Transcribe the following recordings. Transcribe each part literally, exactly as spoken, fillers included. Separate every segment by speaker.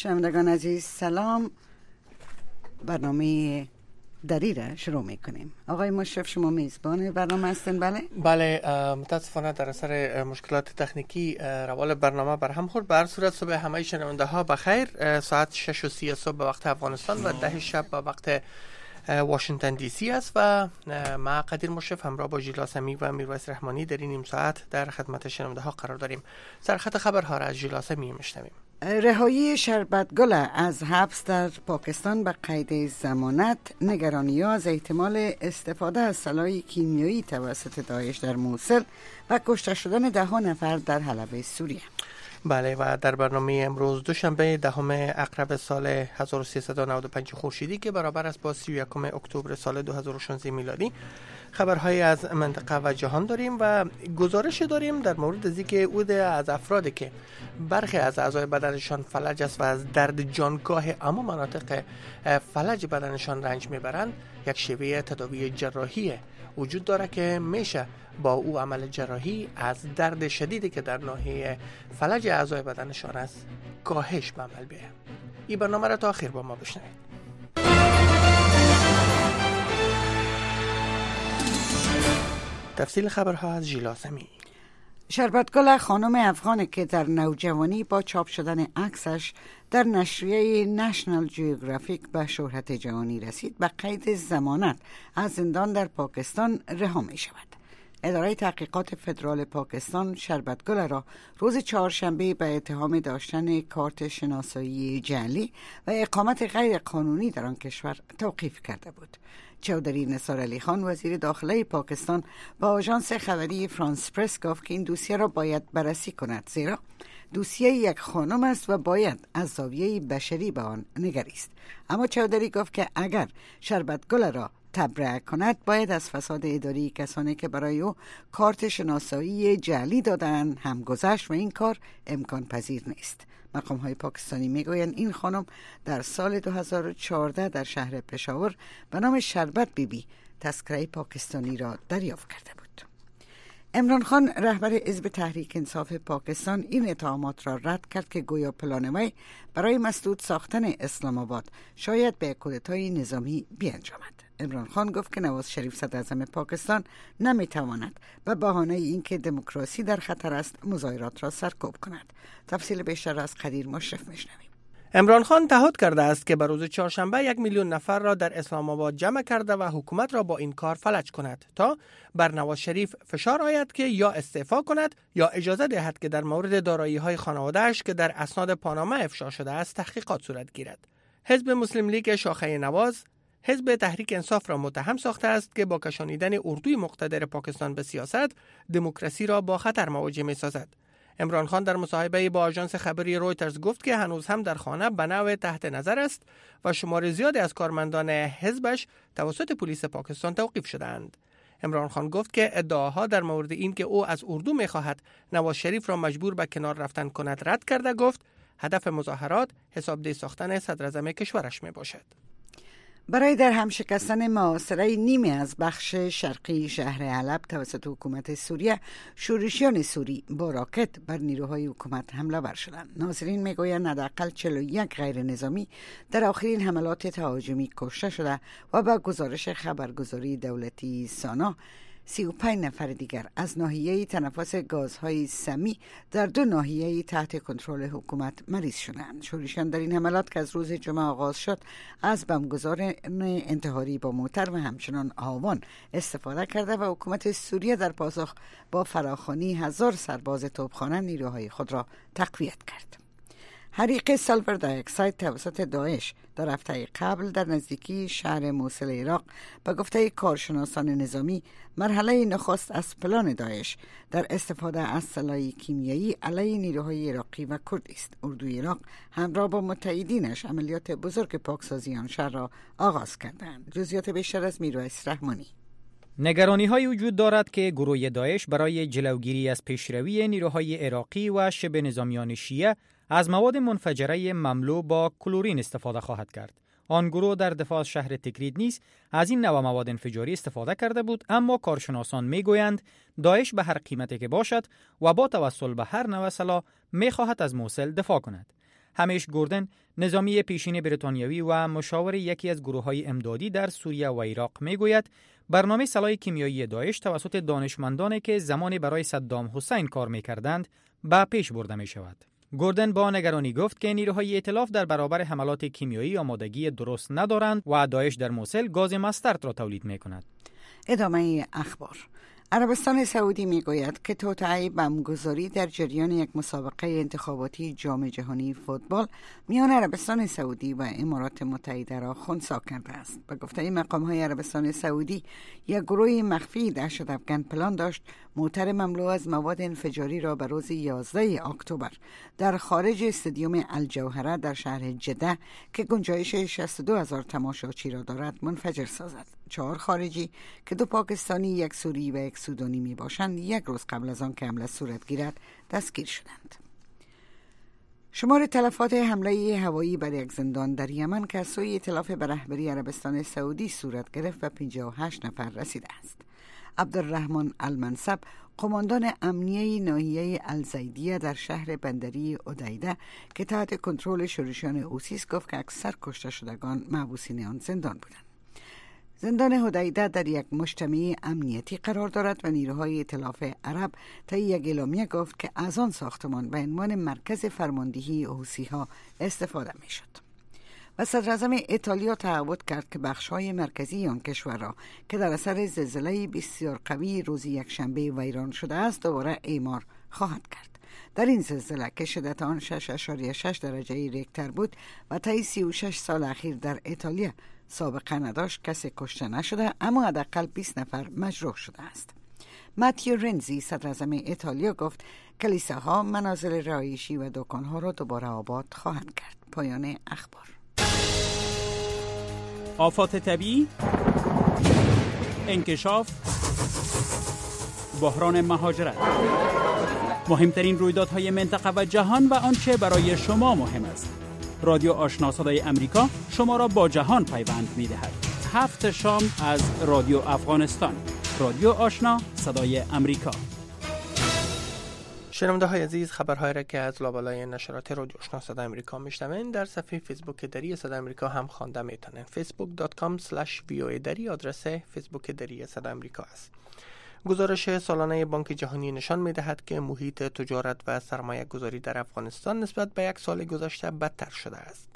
Speaker 1: شنوندگان عزیز سلام. برنامه دری را شروع میکنیم. آقای مشرف شما میزبان برنامه هستین؟ بله
Speaker 2: بله، متاسفانه در اثر مشکلات تکنیکی روال برنامه بر هم خورد. به هر صورت صبح همه شنونده ها بخیر. ساعت شش و سی صبح به وقت افغانستان و ده شب به وقت واشنگتن دی سی است و ما قدیر مشرف همراه با ژیلا سمی و میرویس رحمانی در این نیم ساعت در خدمت شنونده ها قرار داریم. سرخط خبرها را از ژیلا سمی میشنویم.
Speaker 1: رهایی شربتگل از حبس در پاکستان به قید ضمانت، نگرانی ها از احتمال استفاده از سلاح کیمیایی توسط داعش در موصل و کشته شدن ده ها نفر در حلب سوریه.
Speaker 2: بله، و در برنامه امروز دوشنبه دهم اکتبر سال هزار و سیصد و نود و پنج خورشیدی که برابر است با سی و یکم اکتبر سال دو هزار و شانزده میلادی، خبرهای از منطقه و جهان داریم و گزارش داریم در مورد از اینکه عده از افرادی که برخی از اعضای بدنشان فلج است و از درد جانکاه اما مناطق فلج بدنشان رنج میبرند، یک شیوه تداوی جراحی وجود داره که میشه با او عمل جراحی از درد شدیدی که در ناحیه فلج اعضای بدنشان است کاهش به عمل بیاید. این برنامه را تا آخر با ما بشنوید. تفصیل خبرها از ژیلا سمی.
Speaker 1: شربتگل خانم افغانی که در نوجوانی با چاپ شدن عکسش در نشریه نشنال جیوگرافیک به شهرت جهانی رسید، به قید ضمانت از زندان در پاکستان رها می شود. اداره تحقیقات فدرال پاکستان شربتگل را روز چهارشنبه به اتهام داشتن کارت شناسایی جعلی و اقامت غیر قانونی در آن کشور توقیف کرده بود. چودری نثار علی خان وزیر داخله پاکستان با آژانس خبری فرانس پرس گفت که این دوسیه را باید بررسی کند، زیرا دوسیه یک خانم است و باید از زاویه بشری به آن نگریست. اما چودری گفت که اگر شربتگل را تبرئه کند باید از فساد اداری کسانی که برای او کارت شناسایی جعلی دادن هم گذشت و این کار امکان پذیر نیست. مقام های پاکستانی میگویند این خانم در سال دو هزار و چهارده در شهر پشاور به نام شربت بی بی تذکره پاکستانی را دریافت کرده بود. عمران خان رهبر حزب تحریک انصاف پاکستان این اتهامات را رد کرد که گویا پلان وی برای مسدود ساختن اسلام آباد شاید به کودتای نظامی بیانجامد. عمران خان گفت که نواز شریف صدراعظم پاکستان نمیتواند به بهانه اینکه دموکراسی در خطر است مظاهرات را سرکوب کند. تفصیل بیشتر از قدیر مشرف میشنویم.
Speaker 2: عمران خان تعهد کرده است که به روز چهارشنبه یک میلیون نفر را در اسلام آباد جمع کرده و حکومت را با این کار فلج کند تا بر نواز شریف فشار آید که یا استعفا کند یا اجازه دهد که در مورد دارایی های خانواده‌اش که در اسناد پاناما افشا شده است تحقیقات صورت گیرد. حزب مسلم لیگ شاخه نواز حزب تحریک انصاف را متهم ساخته است که با کشانیدن اردوی مقتدر پاکستان به سیاست دموکراسی را با خطر مواجه می‌سازد. عمران خان در مصاحبه با آژانس خبری رویترز گفت که هنوز هم در خانه به نوع تحت نظر است و شمار زیادی از کارمندان حزبش توسط پلیس پاکستان توقیف شده‌اند. عمران خان گفت که ادعاها در مورد این که او از اردو می‌خواهد نواز شریف را مجبور به کنار رفتن کند رد کرده، گفت هدف مظاهرات حسابدهی ساختن صدراعظم کشورش میباشد.
Speaker 1: برای در هم شکستن محاصره نیمه از بخش شرقی شهر حلب توسط حکومت سوریه، شورشیان سوری با راکت بر نیروهای حکومت حمله ور شدند. ناظرین میگویند حداقل چهل و یک غیر نظامی در آخرین حملات تهاجمی کشته شده و با گزارش خبرگزاری دولتی سانا سی و پنج نفر دیگر از ناحیه تنفس گازهای سمی در دو ناحیه تحت کنترل حکومت مریض شدند. شورشیان در این حملات که از روز جمعه آغاز شد از بمبگذار انتحاری با موتر و همچنان آوان استفاده کرده و حکومت سوریه در پاسخ با فراخوانی هزار سرباز توپخانه نیروهای خود را تقویت کرد. حریق سالفر دی اکساید توسط داعش در هفته قبل در نزدیکی شهر موصل عراق به گفته کارشناسان نظامی مرحله نخست از پلان داعش در استفاده از سلاح کیمیایی علیه نیروهای عراقی و کردی است. اردوی عراق همراه با متحدینش عملیات بزرگ پاکسازی آن شهر را آغاز کردند. جزئیات بیشتر از میرویس رحمانی.
Speaker 3: نگرانی های وجود دارد که گروه داعش برای جلوگیری از پیشروی نیروهای عراقی و شبه نظامیان شیعه از مواد منفجره مملو با کلورین استفاده خواهد کرد. آن گروه در دفاع از شهر تکرید نیز از این نوع مواد انفجاری استفاده کرده بود، اما کارشناسان میگویند داعش به هر قیمتی که باشد و با توسل به هر نوع سلاح میخواهد از موصل دفاع کند. همیش گوردن، نظامی پیشین بریتانیایی و مشاور یکی از گروه‌های امدادی در سوریه و عراق میگوید برنامه سلاح کیمیایی داعش توسط دانشمندانی که زمانی برای صدام حسین کار می‌کردند به پیش برده می‌شود. گوردن با نگرانی گفت که نیروهای ائتلاف در برابر حملات کیمیایی آمادگی درست ندارند و داعش در موصل گاز مسترد را تولید می‌کند.
Speaker 1: ادامه اخبار. عربستان سعودی میگوید که توطئه بمبگذاری در جریان یک مسابقه انتخاباتی جام جهانی فوتبال میان عربستان سعودی و امارات متحده را خنثی کرده است. به گفته مقام‌های عربستان سعودی، یک گروه مخفی دهشت افکن پلان داشت موتر مملو از مواد انفجاری را به روز یازده اکتبر در خارج استادیوم الجوهره در شهر جده که گنجایش شصت و دو هزار تماشاچی را دارد منفجر سازد. چهار خارجی که دو پاکستانی، یک سوری و یک سودانی می باشند، یک روز قبل از آن که حمله صورت گیرد دستگیر شدند. شمار تلفات حمله هوایی بر یک زندان در یمن که از سوی ائتلاف به رهبری عربستان سعودی صورت گرفت و پنجاه و هشت نفر رسیده است. عبدالرحمن المنصب، قماندان امنیه ناحیه الزیدیه در شهر بندری اودیده که تحت کنترل شورشیان اوسیس، گفت که اکثر کشته شدگان محبوسین آن زندان بودند. زندان حدیده در یک مجتمع امنیتی قرار دارد و نیروهای ائتلاف عرب طی یک اعلامیه گفت که از آن ساختمان به عنوان مرکز فرماندهی حوثی‌ها استفاده می‌شد. و صدراعظم ایتالیا تعهد کرد که بخش‌های مرکزی آن کشور را که در اثر زلزله بسیار قوی روز یکشنبه ویران شده است دوباره اعمار خواهد کرد. در این زلزله که شدت آن شش اشاریه شش درجه ریکتر بود و طی سی و شش سال اخیر در ایتالیا سابقه نداشت، کسی کشته نشده اما حداقل بیست نفر مجروح شده است. ماتیو رنزی، صدراعظم ایتالیا، گفت کلیساها، منازل رهایشی و دکانها را دوباره آباد خواهند کرد. پایان اخبار.
Speaker 4: آفات طبیعی، انکشاف، بحران مهاجرت، مهمترین رویدادهای منطقه و جهان و آنچه برای شما مهم است. رادیو آشنا صدای امریکا شما را با جهان پیوند می‌دهد. هفت شام از رادیو افغانستان. رادیو آشنا صدای امریکا.
Speaker 2: شنونده های عزیز، خبرهای را که از لابلای نشرات رادیو آشنا صدای امریکا میشنوین در صفحه فیسبوک دری صدای امریکا هم خوانده میتونین. فیسبوک دات کام اسلش وی او ای دری آدرس فیسبوک دری صدای امریکا است. گزارش سالانه بانک جهانی نشان می‌دهد که محیط تجارت و سرمایه گذاری در افغانستان نسبت به یک سال گذشته بدتر شده است.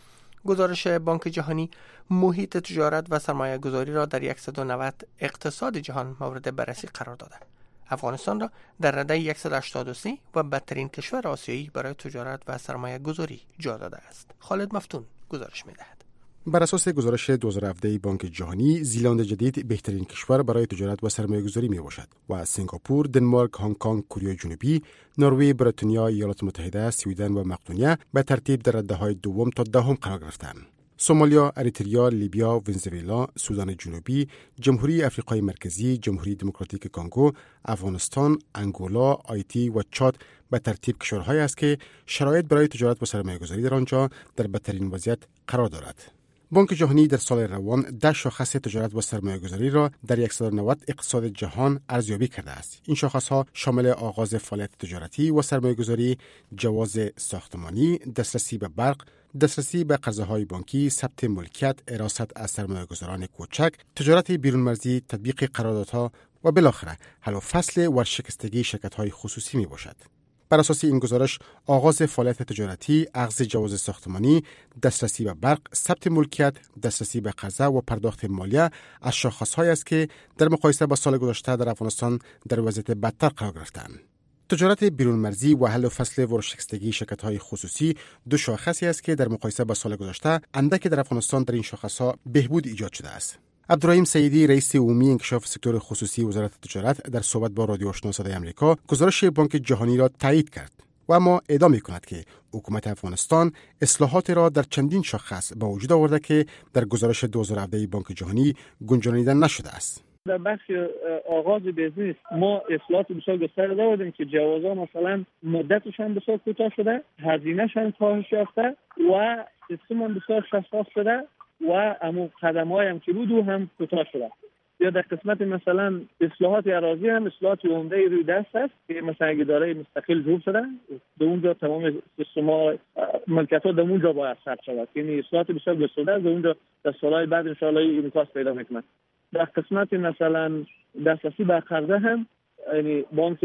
Speaker 2: گزارش بانک جهانی محیط تجارت و سرمایه گذاری را در صد و نود اقتصاد جهان مورد بررسی قرار داده. افغانستان را در رده صد و هشتاد و سه و بدترین کشور آسیایی برای تجارت و سرمایه گذاری جا داده است. خالد مفتون گزارش می‌دهد.
Speaker 5: بر اساس گزارش دو هزار و هفده بانک جهانی، زیلند جدید بهترین کشور برای تجارت و سرمایه‌گذاری میباشد و سنگاپور، دنمارک، هنگ کنگ، کره جنوبی، نروژ، بریتانیا، ایالات متحده، سوئدن و مقدونیه به ترتیب در رده‌های دوم تا دهم قرار گرفتند. سومالیا، اریتریا، لیبیا، ونزوئلا، سودان جنوبی، جمهوری آفریقای مرکزی، جمهوری دموکراتیک کنگو، افغانستان، انگولا، آیتی و چاد به ترتیب کشورهایی است که شرایط برای تجارت و سرمایه‌گذاری در آنجا در بدترین وضعیت قرار دارد. بانک جهانی در سال روان ده شاخص تجارت و سرمایه‌گذاری را در صد و نود اقتصاد جهان ارزیابی کرده است. این شاخص‌ها شامل آغاز فعالیت تجارتی و سرمایه‌گذاری، جواز ساختمانی، دسترسی به برق، دسترسی به قرضه‌های بانکی، ثبت ملکیت، حراست از سرمایه‌گذاران کوچک، تجارت بیرون مرزی، تطبیق قراردادها و بالاخره حل و فصل ورشکستگی شرکت‌های خصوصی میباشد. بر اساس این گزارش، آغاز فعالیت تجارتی، اخذ جواز ساختمانی، دسترسی به برق، ثبت ملکیت، دسترسی به قرضه و پرداخت مالیه از شاخص‌هایی است که در مقایسه با سال گذشته در افغانستان در وضعیت بدتر قرار گرفتند. تجارت بیرون مرزی و حل و فصل ورشکستگی شرکت‌های خصوصی دو شاخصی است که در مقایسه با سال گذشته اندک در افغانستان در این شاخص‌ها بهبود ایجاد شده است. عبدالرحیم سیدی، رئیس عمومی انکشاف سکتور خصوصی وزارت تجارت، در صحبت با رادیو آشنا صدای امریکا گزارش بانک جهانی را تایید کرد و اما ادعا می‌کند که حکومت افغانستان اصلاحات را در چندین شاخص با وجود آورده که در گزارش دو هزار و هفده بانک جهانی گنجانیده نشده است.
Speaker 6: در بخش آغاز بیزنس ما اصلاحات بسیار گسترده دادیم که جوازها مثلا مدتشان بسیار کوتاه شده، هزینه‌شان کاهش یافته و سیستم بسیار شفاف شده و امو قدم‌های هم که بود هم کوتاه شده. یا در قسمت مثلا اصلاحات اراضی هم اصلاحات عمده روی دست است که مثلا اگه دارای مستقل جور شده در اونجا تمام سیستم‌ها ملکیت‌ها در اونجا باید ثبت شود، یعنی اصلاحات بسیار گسترده در اونجا در سالهای بعد ان شاء الله انعکاس پیدا می‌کنه. در قسمت مثلا دسترسی به قرضه هم یعنی بانک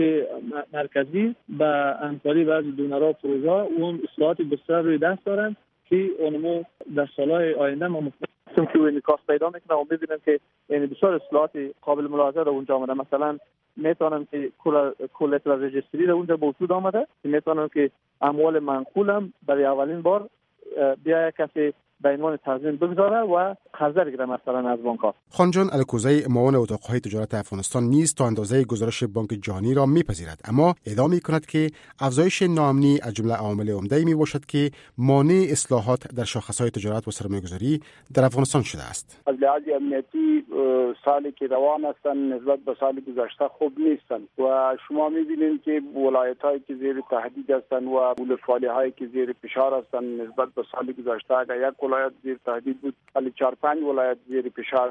Speaker 6: مرکزی با همکاری بعضی دونرها و پروژه‌ها اون اصلاحات بسیار روی دست دارن که اونمو در سالهای آینده ما مطمئنم که انعکاس پیدا میکنه و می‌بینیم که یعنی بسیار اصلاحات قابل ملاحظه در اونجا آمده. مثلا میتونم که کولترال رجستری در اونجا موجود آمده که میتونم که اموال منقول هم برای اولین بار بیای کسی به عنوان تضمین بگذاره و قرضه بگیره مثلا از بانک‌ها.
Speaker 5: خانجان الکوزی معاون اتاق‌های تجارت افغانستان نیز تا اندازه گزارش بانک جهانی را میپذیرد، اما ادعا می‌کند که افزایش ناامنی از جمله عوامل عمده میباشد که مانع اصلاحات در شاخص‌های تجارت و سرمایه‌گذاری در افغانستان شده است.
Speaker 7: از لحاظ امنیتی سالی که روان هستند نسبت به سال گذشته خوب نیستند و شما می‌بینید که ولایت‌هایی که زیر تهدید هستند و ولسوالی‌هایی که زیر فشار هستند نسبت به سال گذشته اگر یک ولایت زیر تهدید بود ولی چهار پنج ولایت زیر فشار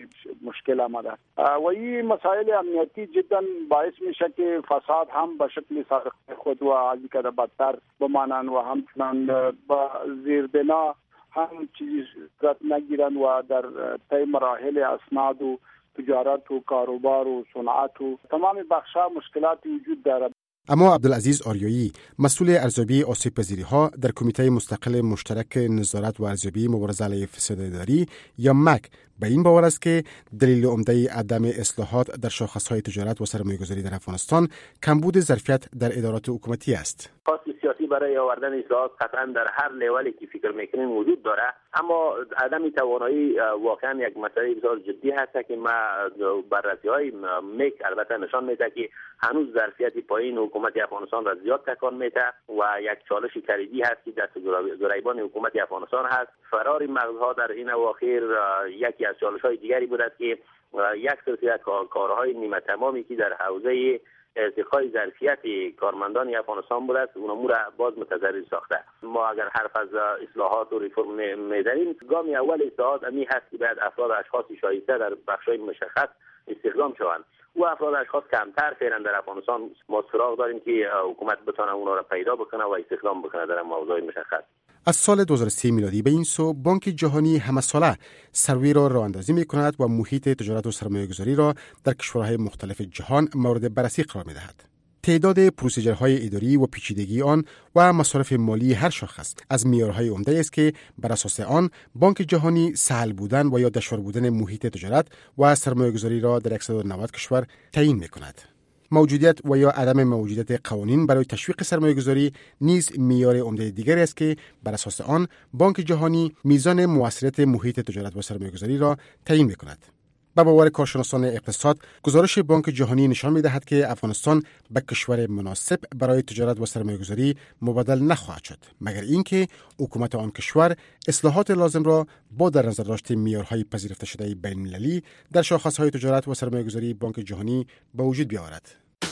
Speaker 7: مشکل آمده و این مسائل امنیتی جدا باعث میشه که فساد هم به شکل سابق خود و از اینکه بدتر بمانند و همچنان با زیر بنا هم چیزی صورت نگیرند و در طی مراحل اسناد و تجارت و کاروبار و صنعت و تمام بخش‌ها مشکلاتی وجود دارد.
Speaker 5: اما عبدالعزیز آریایی مسئول ارزیابی آسیب پذیری‌ها در کمیته مستقل مشترک نظارت و ارزیابی مبارزه علیه فساد اداری یا مک به این باور است که دلیل عمده عدم اصلاحات در شاخص‌های تجارت و سرمایه‌گذاری در افغانستان کمبود ظرفیت در ادارات حکومتی است.
Speaker 8: خواست سیاسی برای آوردن اصلاحات قطعا در هر لولی که فکر میکنیم وجود داره، اما عدم توانایی واقعا یک مسئله بسیار جدی هست که ما بررسی‌های میک البته نشان میده که هنوز ظرفیت پایین حکومت افغانستان را زیاد تکان میده و یک چالش کلیدی هست که دست گریبان حکومت افغانستان هست. فرار مغزها در این اواخر یکی از چالش‌های دیگری بود است که یک سلسله کارهای نیمه تمامی که در حوزه ارتقای ظرفیت کارمندان افغانستان بود است اونمو را باز متضرر ساخته. ما اگر حرف از اصلاحات و ریفرم می‌زنیم، گام اول اصلاحات امی هست که باید افراد اشخاص شایسته در بخش‌های مشخص استخدام شوند و افراد اشخاص کمتر فعلا در افغانستان ما سراغ داریم که حکومت بتونه اونا را پیدا بکنه و استخدام بکنه در موضوع مشخص.
Speaker 5: از سال دو هزار و سه میلادی به این سو بانک جهانی همه ساله سروی را راه اندازی می کند و محیط تجارت و سرمایه‌گذاری را در کشورهای مختلف جهان مورد بررسی قرار می دهد. تعداد پروسیجرهای اداری و پیچیدگی آن و مصارف مالی هر شاخص از معیارهای عمده است که بر اساس آن بانک جهانی سهل بودن و یا دشوار بودن محیط تجارت و سرمایه‌گذاری را در صد و نود کشور تعیین می کند. موجودیت و یا عدم موجودیت قوانین برای تشویق سرمایه‌گذاری نیز معیار عمده دیگری است که بر اساس آن بانک جهانی میزان موثریت محیط تجارت و سرمایه‌گذاری را تعیین می‌کند. با باور کارشناسان اقتصاد، گزارش بانک جهانی نشان می‌دهد که افغانستان به کشور مناسب برای تجارت و سرمایه‌گذاری مبادل نخواهد شد، مگر اینکه حکومت آن کشور اصلاحات لازم را با در نظر داشت معیارهای پذیرفته شده بین‌المللی در شاخص‌های تجارت و سرمایه‌گذاری بانک جهانی به وجود بیاورد.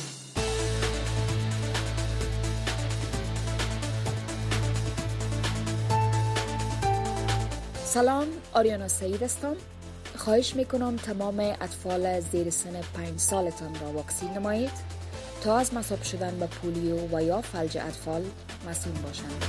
Speaker 9: سلام، آریانا سعید هستم. خواهش میکنم تمام اطفال زیر سن پنج سالتان را واکسین نمایید تا از مصاب شدن به پولیو و یا فلج اطفال مسئول باشند.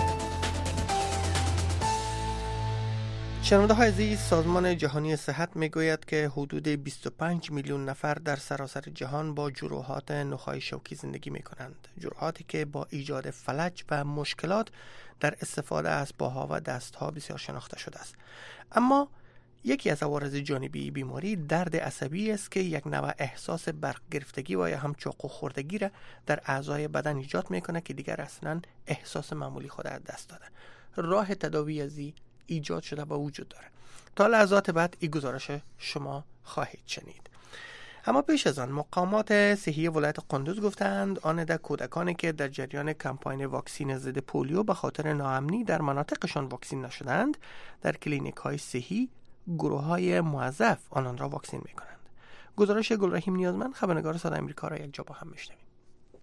Speaker 2: شنونده های عزیز، سازمان جهانی صحت میگوید که حدود بیست و پنج میلیون نفر در سراسر جهان با جروحات نخاع شوکی زندگی می کنند. جروحاتی که با ایجاد فلج و مشکلات در استفاده از پاها و دستها بسیار شناخته شده است. اما یکی از عوارض جانبی بیماری درد عصبی است که یک نوع احساس برق گرفتگی و یا هم چاقو خوردگی را در اعضای بدن ایجاد میکنه که دیگر اصلا احساس معمولی خود از دست داده. راه تداوی از این ایجاد شده و وجود داره. تا لحظات بعد این گزارش شما خواهید شنید. اما پیش از آن مقامات صحی ولایت قندوز گفتند آن در کودکانی که در جریان کمپاین واکسین ضد پولیو به خاطر ناامنی در مناطقشان واکسین نشدند، در کلینیک های صحی گروه های موظف آنان را واکسین می کنند. گزارش گلرحیم نیازمند، خبرنگار صدای آمریکا را یک جا با هم میشنویم.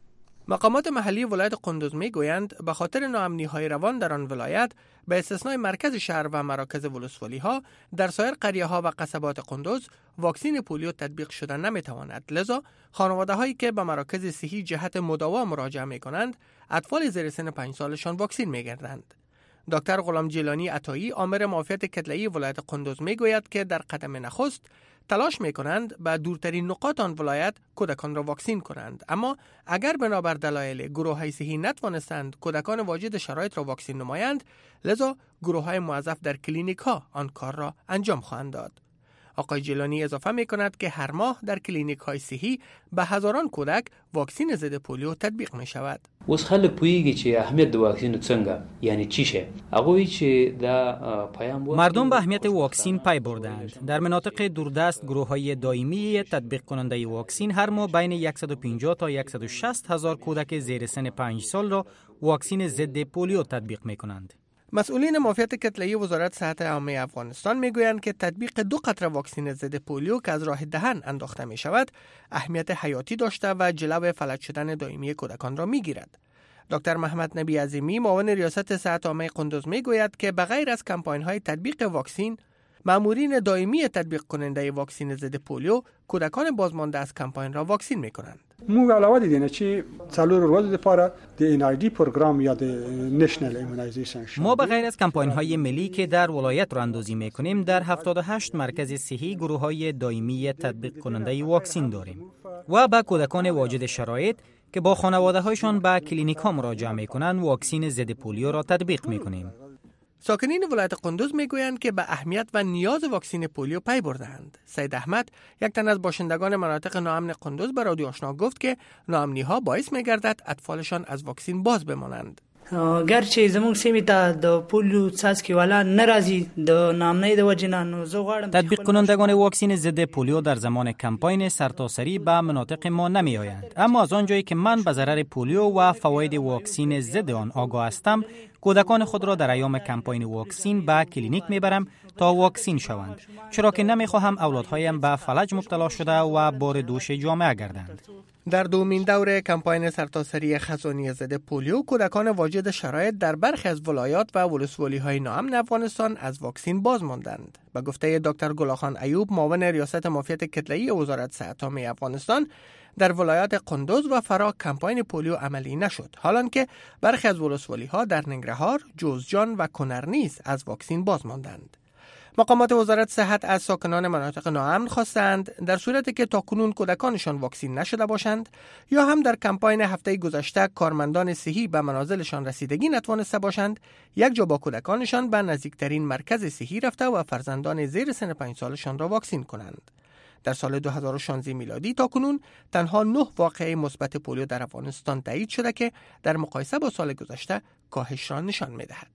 Speaker 2: مقامات محلی ولایت قندوز میگویند به خاطر ناامنی‌های روان در آن ولایت به استثنای مرکز شهر و مراکز ولسوالی‌ها در سایر قریه‌ها و قصبات قندوز واکسین پولیو تطبیق شده نمی‌تواند. لذا خانواده‌هایی که به مراکز صحی جهت مداوا مراجعه می‌کنند اطفال زیر سن پنج سالشان واکسین می‌گردند. دکتر غلام جیلانی عطایی آمر معافیت کتله‌ای ولایت قندوز میگوید که در قدم نخست تلاش میکنند به دورترین نقاط آن ولایت کودکان را واکسین کنند، اما اگر بنابر دلایل گروه‌های صحی نتوانستند کودکان واجد شرایط را واکسین نمایند، لذا گروه‌های موظف در کلینیک‌ها آن کار را انجام خواهند داد. آقای جیلانی اضافه می‌کند که هر ماه در کلینیک‌های صحی به هزاران کودک واکسین ضد پولیو تطبیق می‌شود.
Speaker 10: اوس خلک پوهیږي چې اهمیت د واکسین څنګه یعنی چی شه هغه چې دا پیام
Speaker 3: مردم به اهمیت واکسین پی بردند. در مناطق دوردست گروه‌های دائمی تطبیق کننده واکسین هر ماه بین صد و پنجاه تا صد و شصت هزار کودک زیر سن پنج سال را واکسین ضد پولیو تطبیق می‌کنند.
Speaker 2: مسئولین معافیت کتله‌ای وزارت صحت عامه افغانستان میگویند که تطبیق دو قطره واکسین ضد پولیو که از راه دهن انداخته می شود اهمیت حیاتی داشته و جلو فلج شدن دائمی کودکان را میگیرد. دکتر محمد نبی عظیمی معاون ریاست صحت عامه قندوز میگوید که بغیر از کمپاین‌های تطبیق واکسین، مامورین دائمی تطبیق کننده واکسین ضد پولیو کودکان بازمانده از کمپاین را واکسین میکنند.
Speaker 11: مو علاوه دیدین چی څلور ورځې لپاره د ان آی دی پروگرام یا د نشنل ایمونایزیشن
Speaker 3: ما به غیر از کمپاین های ملی که در ولایت را اندازی میکنیم در هفتاد و هشت مرکز صحی گروه های دائمی تطبیق کننده واکسین داریم و به کودکان واجد شرایط که با خانواده هایشان به کلینیک ها مراجعه میکنند واکسین ضد پولیو را تطبیق میکنیم.
Speaker 2: ساکنین ولایت قندوز میگویند که به اهمیت و نیاز واکسین پولیو پی برده‌اند. سید احمد، یک تن از باشندگان مناطق ناامن قندوز، به رادیو آشنا گفت که ناامنی‌ها باعث می‌گردد اطفالشان از واکسین باز بمانند.
Speaker 12: گرچه زموږ سیمې ته د پولیو څاڅکي والا ناراضي د نامنۍ د وجې نه نو زه غواړم
Speaker 3: تطبیق کنندگان واکسین ضد پولیو در زمان کمپاین سرتاسری به مناطق ما نمی‌آیند، اما از آنجایی که من به ضرر پولیو و فواید واکسین ضد آن آگاه هستم، کودکان خود را در ایام کمپاین واکسین به کلینیک میبرم تا واکسین شوند، چرا که نمیخواهم اولادهایم به فلج مبتلا شده و بار دوش جامعه گردند.
Speaker 2: در دومین دوره کمپاین سرتاسری خزانی ضد پولیو کودکان واجد شرایط در برخی از ولایات و ولسوالی‌های ناامن افغانستان از واکسین باز ماندند. به گفته دکتر گلاخان ایوب، معاون ریاست معافیت کتله‌ای وزارت صحت عامه افغانستان، در ولایات قندوز و فرا کمپاین پولیو عملی نشد، حالانکه برخی از ولسوالی‌ها در ننگرهار، جوزجان و کنر نیز از واکسین باز ماندند. مقامات وزارت صحت از ساکنان مناطق ناامن خواستند در صورتی که تاکنون کودکانشان واکسین نشده باشند یا هم در کمپاین هفته گذشته کارمندان صحی به منازلشان رسیدگی نتوانسته باشند، یک جا با کودکانشان به نزدیکترین مرکز صحی رفته و فرزندان زیر سن پنج سالشان را واکسین کنند. در سال دو هزار و شانزده میلادی تاکنون تنها نه واقعه مثبت پولیو در افغانستان تایید شده که در مقایسه با سال گذشته کاهش را نشان می‌دهد.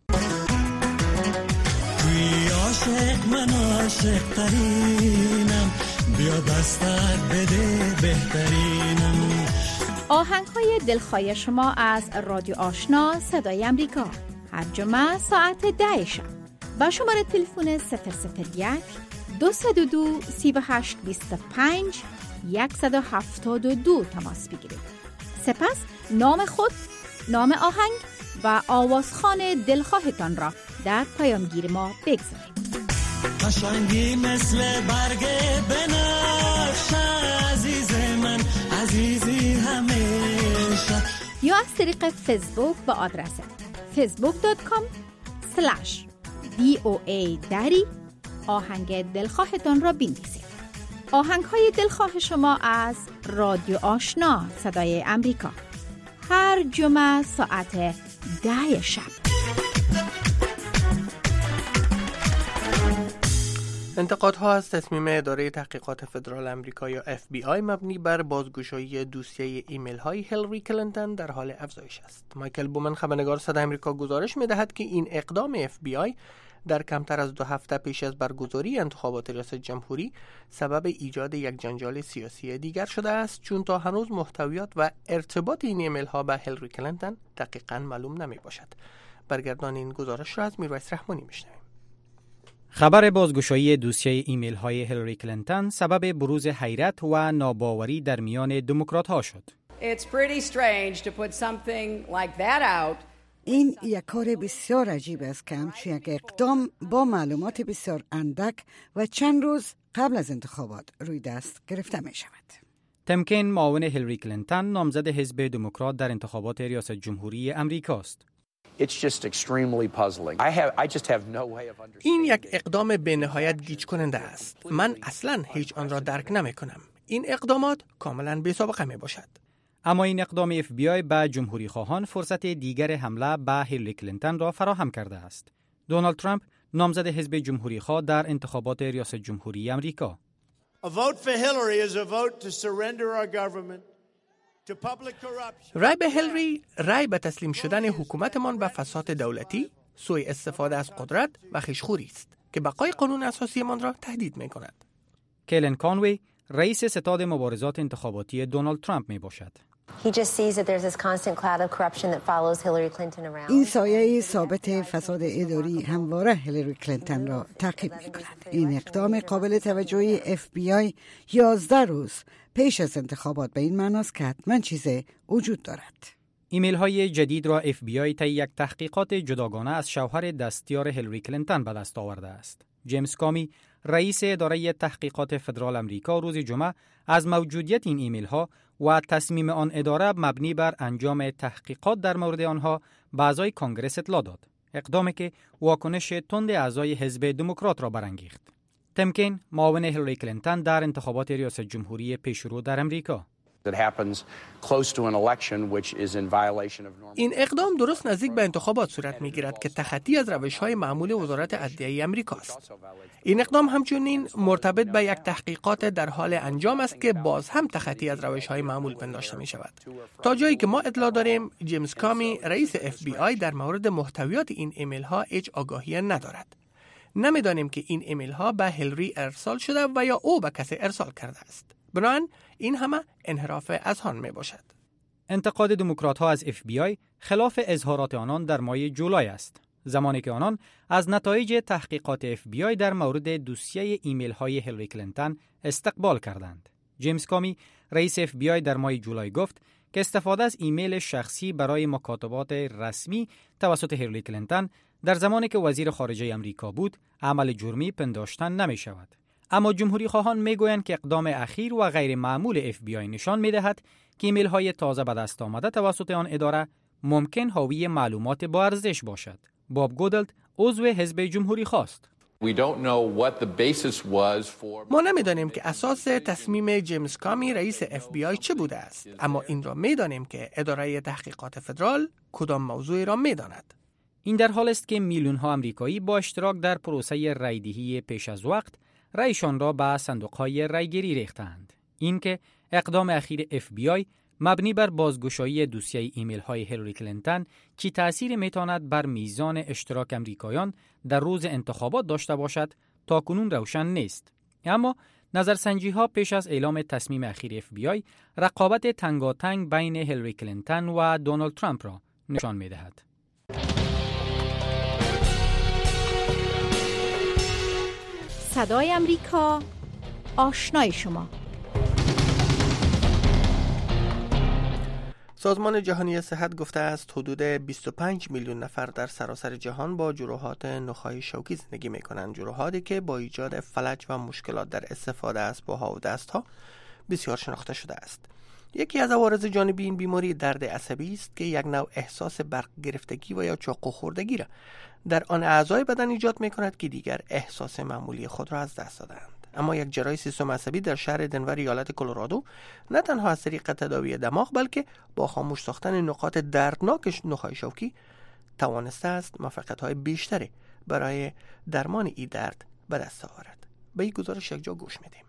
Speaker 13: عاشق من عاشق ترینم، بیا دستت بده بهترینم.
Speaker 14: آهنگ های دلخواه شما از رادیو آشنا صدای امریکا هر جمعه ساعت ده شب با شماره تلفن صفر صفر یک دو صفر دو سی و هشت بیست و پنج صد و هفتاد و دو تماس بگیرید. سپس نام خود، نام آهنگ و آوازخوان دلخواهتان را در پیامگیر ما بگذارید.
Speaker 13: قشنگی مثل برگ بنفش عزیز من، عزیزی همیشه.
Speaker 14: یا از طریق فیسبوک با آدرس فیسبوک دات کام سلش دی او ای دری آهنگ دلخواهتان را بنویسید. آهنگ های دلخواه شما از رادیو آشنا صدای امریکا هر جمعه ساعت ده شب.
Speaker 2: انتقادها از تصمیم اداره تحقیقات فدرال امریکا یا اف بی آی مبنی بر بازگشایی دوسیه ایمیل های هیلاری کلینتون در حال افزایش است. مایکل بومن، خبرنگار صدای امریکا، گزارش می‌دهد که این اقدام اف بی آی در کمتر از دو هفته پیش از برگزاری انتخابات ریاست جمهوری سبب ایجاد یک جنجال سیاسی دیگر شده است، چون تا هنوز محتویات و ارتباط این ایمیل ها به هیلاری کلینتون دقیقاً معلوم نمی باشد. برگردان این گزارش را از میرویس رحمانی میشنویم.
Speaker 3: خبر بازگشایی دوسیه ایمیل های هیلاری کلینتون سبب بروز حیرت و ناباوری در میان دموکرات ها شد.
Speaker 15: It's pretty strange to put something like that out.
Speaker 1: این یک کار بسیار عجیب است که همچون یک اقدام با معلومات بسیار اندک و چند روز قبل از انتخابات روی دست گرفته می شود.
Speaker 3: تیم کین معاون هیلاری کلینتون نامزد حزب دموکرات در انتخابات ریاست جمهوری امریکا است.
Speaker 2: این یک اقدام به نهایت گیج کننده است. من اصلاً هیچ آن را درک نمی کنم. این اقدامات کاملاً بی سابقه می باشد.
Speaker 3: اما این اقدام اف بی آی به جمهوری خواهان فرصت دیگر حمله به هیلاری کلینتون را فراهم کرده است. دونالد ترامپ نامزد حزب جمهوری خواه در انتخابات ریاست جمهوری امریکا.
Speaker 16: A vote for Hillary is a vote to surrender our government to public corruption.
Speaker 2: رای به هیلاری رای به تسلیم شدن حکومتمان به فساد دولتی، سوء استفاده از قدرت و خیشخوری است که بقای قانون اساسی من را تهدید می کند.
Speaker 3: کلن کانوی رئیس ستاد مبارزات انتخاباتی دونالد ترامپ می باشد.
Speaker 1: این سایه ثابت فساد اداری همواره هیلاری کلینتون را تعقیب می کند. این اقدام قابل توجهی اف بی آی یازده روز پیش از انتخابات به این معناست که حتما چیزی وجود دارد.
Speaker 3: ایمیل های جدید را اف بی آی طی یک تحقیقات جداگانه از شوهر دستیار هیلاری کلینتون به دست آورده است. جیمز کامی رئیس اداره تحقیقات فدرال امریکا روز جمعه از موجودیت این ایمیل ها و تصمیم آن اداره مبنی بر انجام تحقیقات در مورد آنها به اعضای کانگرس اطلاع داد. اقدامی که واکنش تند اعضای حزب دموکرات را برانگیخت. تیم کین معاون هیلاری کلینتون در انتخابات ریاست جمهوری پیشرو در امریکا.
Speaker 2: این اقدام درست نزدیک به انتخابات صورت می‌گیرد که تخطی از روش‌های معمول وزارت عدلیه امریکا است. این اقدام همچنین مرتبط به یک تحقیقات در حال انجام است که باز هم تخطی از روش‌های معمول پنداشته می‌شود. تا جایی که ما اطلاع داریم، جیمز کامی رئیس اف بی آی در مورد محتویات این ایمیل‌ها هیچ آگاهی ندارد. نمی‌دانیم که این ایمیل‌ها به هیلاری ارسال شده و یا او به کسی ارسال کرده است. بنابراین این همه انحراف اذهان می باشد.
Speaker 3: انتقاد دموکرات ها از اف بی آی خلاف اظهارات آنان در ماه جولای است، زمانی که آنان از نتایج تحقیقات اف بی آی در مورد دوسیه ایمیل های هیلاری کلینتون استقبال کردند. جیمز کامی رئیس اف بی آی در ماه جولای گفت که استفاده از ایمیل شخصی برای مکاتبات رسمی توسط هیلاری کلینتون در زمانی که وزیر خارجه آمریکا بود عمل جرمی پنداشتن نمی شود. اما جمهوری خواهان می گویند که اقدام اخیر و غیر معمول اف بی آی نشان می دهد که ایمیل های تازه به دست آمده توسط آن اداره ممکن حاوی معلومات با ارزش باشد. باب گودلد عضو حزب جمهوری خواست.
Speaker 2: ما نمیدانیم که اساس تصمیم جیمز کامی رئیس اف بی آی چه بوده است، اما این را میدانیم که اداره تحقیقات فدرال کدام موضوعی را میداند.
Speaker 3: این در حال است که میلیون ها آمریکایی با اشتراک در پروسه رایدهی پیش از وقت رایشان را به صندوق‌های رایگیری ریختند. این که اقدام اخیر اف بی آی مبنی بر بازگشایی دوسیه ایمیل‌های هیلاری کلینتون چی تأثیر میتواند بر میزان اشتراک آمریکایان در روز انتخابات داشته باشد تا کنون روشن نیست. اما نظرسنجی‌ها پیش از اعلام تصمیم اخیر اف بی آی رقابت تنگاتنگ بین هیلاری کلینتون و دونالد ترامپ را نشان می‌دهد.
Speaker 14: صدای امریکا، آشنای شما.
Speaker 2: سازمان جهانی صحت گفته است حدود بیست و پنج میلیون نفر در سراسر جهان با جروحات نخاع شوکی زندگی می کنند. جروحاتی که با ایجاد فلج و مشکلات در استفاده از پاها و دستها بسیار شناخته شده است. یکی از عوارض جانبی این بیماری درد عصبی است که یک نوع احساس برق گرفتگی و یا چاقو خوردگی را در آن اعضای بدن ایجاد می کند که دیگر احساس معمولی خود را از دست دادند. اما یک جراح سیستم عصبی در شهر دنور ایالت کلرادو نه تنها از طریق تداوی دماغ بلکه با خاموش ساختن نقاط دردناک نخاع شوکی توانسته است موفقیت‌های بیشتری برای درمان این درد به دست آورد. به این گزارش یک جا گوش میدیم.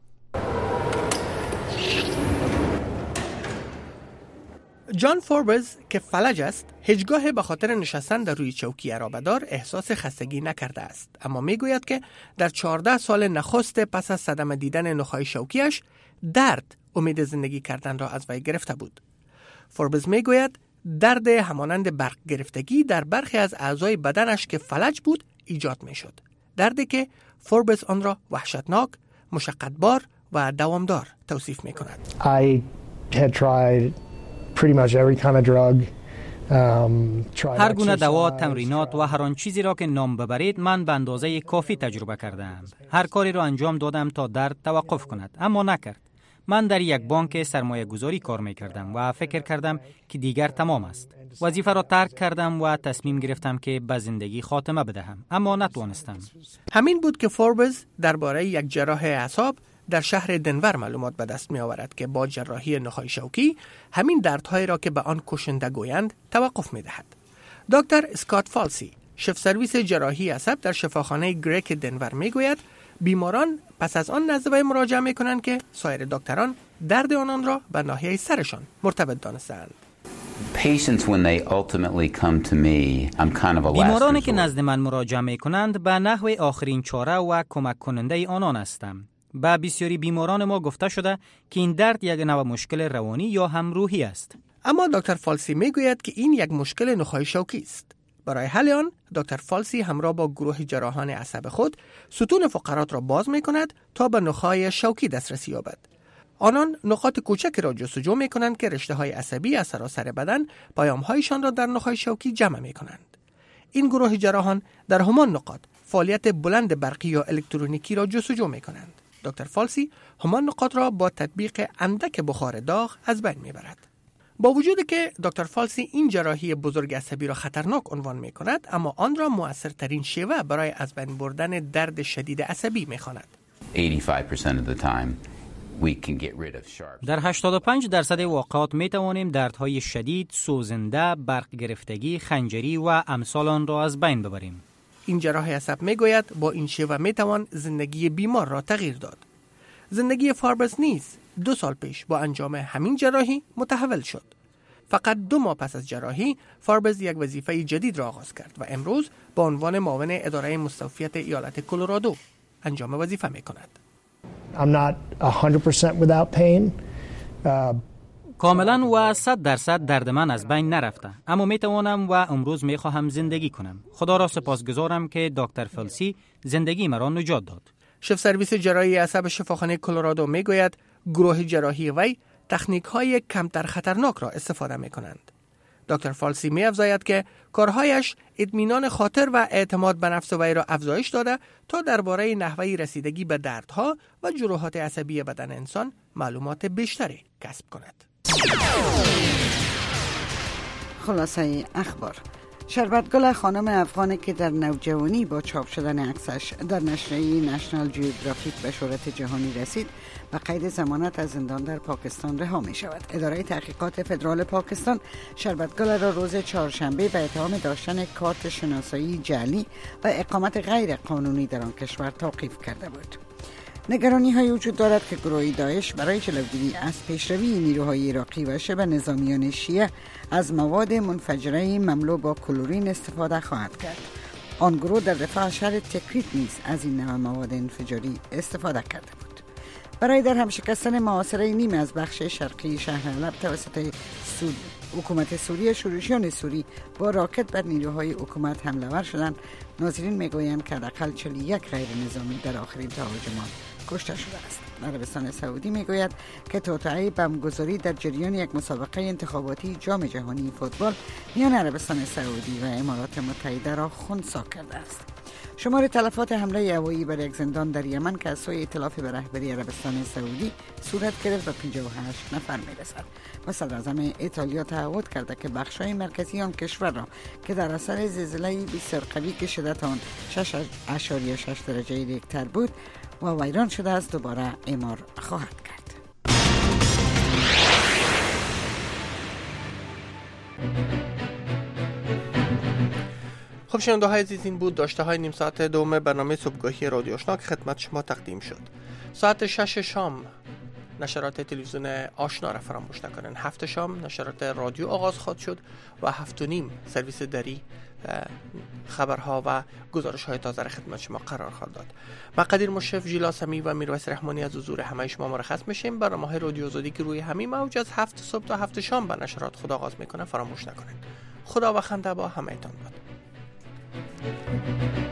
Speaker 2: جان فوربز که فلج است هیچگاه به خاطر نشستن در روی چوکی عرابه‌دار احساس خستگی نکرده است، اما میگوید که در چهارده سال نخست پس از صدمه دیدن نخاع شوکیش درد امید زندگی کردن را از وی گرفته بود. فوربز میگوید درد همانند برق گرفتگی در برخی از اعضای بدنش که فلج بود ایجاد میشد، دردی که فوربز آن را وحشتناک، مشقتبار و دوامدار توصیف میکند.
Speaker 17: I had tried pretty much every kind of drug.
Speaker 3: هر گونه دوا، تمرینات و هر آن چیزی را که نام ببرید من به اندازه کافی تجربه کردم. هر کاری را انجام دادم تا درد توقف کند، اما نکرد. من در یک بانک سرمایه گذاری کار می کردم و فکر کردم که دیگر تمام است. وظیفه را ترک کردم و تصمیم گرفتم که به زندگی خاتمه بدهم، اما نتوانستم.
Speaker 2: همین بود که فوربس درباره یک جراح اعصاب در شهر دنور معلومات به دست می آورد که با جراحی نخاع شوکی همین دردهایی را که به آن کشنده گویند توقف می دهد. دکتر اسکات فالسی، شف سرویس جراحی عصب در شفاخانه گریک دنور می گوید بیماران پس از آن نزد وی مراجعه می کنند که سایر دکتران درد آنان را به ناحیه سرشان مرتبط دانستند.
Speaker 3: بیمارانی که نزد من مراجعه می کنند به نحو آخرین چاره و کمک کننده آنان هستم. با بسیاری بیماران ما گفته شده که این درد یک نوع مشکل روانی یا هم روحی است.
Speaker 2: اما دکتر فالسی می گوید که این یک مشکل نخاع شوکی است. برای حل آن دکتر فالسی همراه با گروه جراحان عصب خود ستون فقرات را باز می کند تا به نخاع شوکی دسترسی یابد. آنان نقاط کوچکی را جستجو می کنند که رشته های عصبی از سراسر بدن پیام هایشان را در نخاع شوکی جمع می کنند. این گروه جراحان در همان نقاط فعالیت بلند برقی یا الکترونیکی را جستجو می کنند. دکتر فالسی همان نقاط را با تطبیق اندک بخار داغ از بین می برد. با وجود که دکتر فالسی این جراحی بزرگ عصبی را خطرناک عنوان می کند، اما آن را مؤثرترین شیوه برای از بین بردن درد شدید عصبی می خواند.
Speaker 3: در هشتاد و پنج درصد واقعات می توانیم دردهای شدید، سوزنده، برق گرفتگی، خنجری و امثال آن را از بین ببریم.
Speaker 2: این جراح عصب می گوید با این شیوه می توان زندگی بیمار را تغییر داد. زندگی فاربس نیز دو سال پیش با انجام همین جراحی متحول شد. فقط دو ماه پس از جراحی فاربس یک وظیفه جدید را آغاز کرد و امروز با عنوان معاون اداره مستوفیت ایالت کلرادو انجام وظیفه می کند.
Speaker 17: I'm not one hundred percent without pain. Uh...
Speaker 3: کاملا و صد درصد درد من از بین نرفته، اما می توانم و امروز می خواهم زندگی کنم. خدا را سپاسگزارم که دکتر فالسی زندگی مرا نجات داد.
Speaker 2: شف سرویس جراحی عصب شفاخانه کلرادو می گوید گروه جراحی وی تکنیک های کمتر خطرناک را استفاده می کنند. دکتر فالسی می افزاید که کارهایش اطمینان خاطر و اعتماد به نفس وی را افزایش داده تا درباره نحوه رسیدگی به دردها و جروحات عصبی بدن انسان معلومات بیشتری کسب کند.
Speaker 1: خلاصه اخبار: شربتگل خانم افغانی که در نوجوانی با چاپ شدن عکسش در نشریه نشنال جیوگرافیک به شهرت جهانی رسید و قید ضمانت از زندان در پاکستان رها می شود. اداره تحقیقات فدرال پاکستان شربتگل را روز چهارشنبه به اتهام داشتن کارت شناسایی جعلی و اقامت غیر قانونی در آن کشور توقیف کرده بود. نگرانی های وجود دارد که گروه داعش برای جلوگیری از پیشروی نیروهای عراقی و شبه نظامیان شیعه از مواد منفجره مملو با کلورین استفاده خواهد کرد. آن گروه در دفاع شهر تکریت نیز از این نوع مواد انفجاری استفاده کرده بود. برای در هم شکستن محاصره نیمه از بخش شرقی شهر حلب توسط سود حکومت سوریه، شورشیان سوری با راکت بر نیروهای حکومت حمله ور شدند. ناظرین میگویند که حداقل چهل و یک غیر نظامی در آخرین تهاجمات کشته شده است. عربستان سعودی میگوید که توطئه بمبگذاری در جریان یک مسابقه انتخاباتی جام جهانی فوتبال میان عربستان سعودی و امارات متحده را خنثی کرده است. شمار تلفات حمله هوایی بر یک زندان در یمن که از سوی ائتلاف به رهبری عربستان سعودی صورت گرفت به پنجاه و هشت نفر میرسد. و صدراعظم ایتالیا تعهد کرده که بخش‌های مرکزی آن کشور را که در اثر زلزله بسیار قوی که شدت آن شش اشاریه شش درجه ریکتر بود و ویران شده است دوباره اعمار خواهد کرد.
Speaker 2: خب شنونده های عزیز، این بود داشته های نیم ساعت دوم برنامه صبحگاهی رادیو آشنا که خدمت شما تقدیم شد. ساعت شش شام نشرات تلویزیون آشنا را فراموش نکنن. هفت شام نشرات رادیو آغاز خواهد شد و هفت و نیم سرویس دری خبرها و گزارش های تازه را خدمت شما قرار خواهد داد. من قدیر مشرف، ژیلا سمی و میرویس رحمانی از حضور همه شما مرخص میشیم. برنامه رادیو آزادی که روی همین موج از هفت صبح تا هفت شام به نشرات خود آغاز میکنه فراموش نکنید. خدا و خنده با همه‌تان باد.